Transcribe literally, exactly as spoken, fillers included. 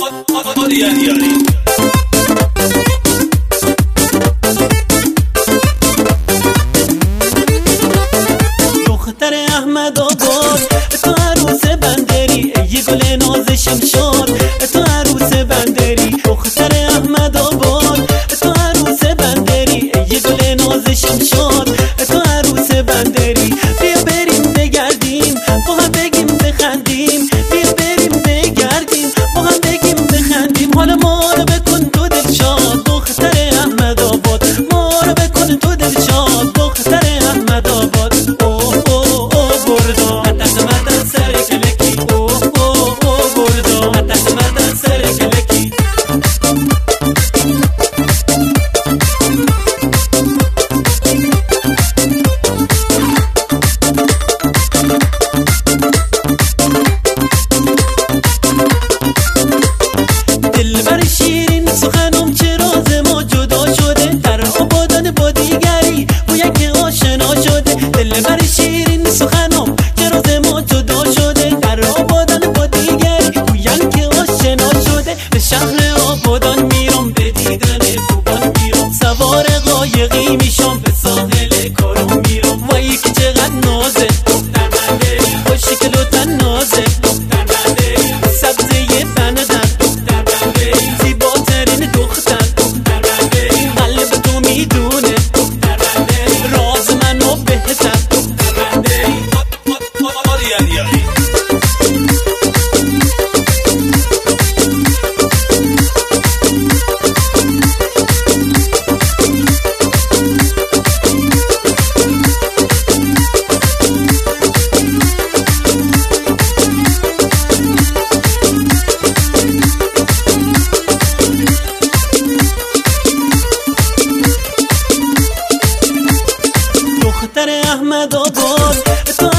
دختر احمد آباد تو عروس بندری، ای گل ناز شمشاد تو عروس بندری. دختر احمد آباد تو عروس بندری، ای گل ناز شمشاد تو عروس بندری. بیا بریم بگردیم با هم بگیم بخندیم، بیا بریم بگردیم با هم بگیم بخندیم. حالا ما رو بکن تو دلشاد دختر احمد آباد، ما رو بکن تو دلشاد دختر احمد آباد. دلبر شیرین سخنم چه راز ما جدا شده، در آبادان با دیگری گویا که آشنا شده. دلبر شیرین سخنم چه راز ما جدا شده، در آبادان با دیگری گویا که آشنا شده. به شهر آبادان میرم به دیدن خوبان میرم، سوار قایقی میشم به ساحل کارم میرم. وای که چقدر نازه دختر بندری، خوشی که لطفا نازه دختر بندری. سبزه بندر دختر بندری، زیباترین دختر دختر بندری. قلب تو میدونه دختر بندری، راز منو بهتر دختر بندری. دختر احمد آباد تو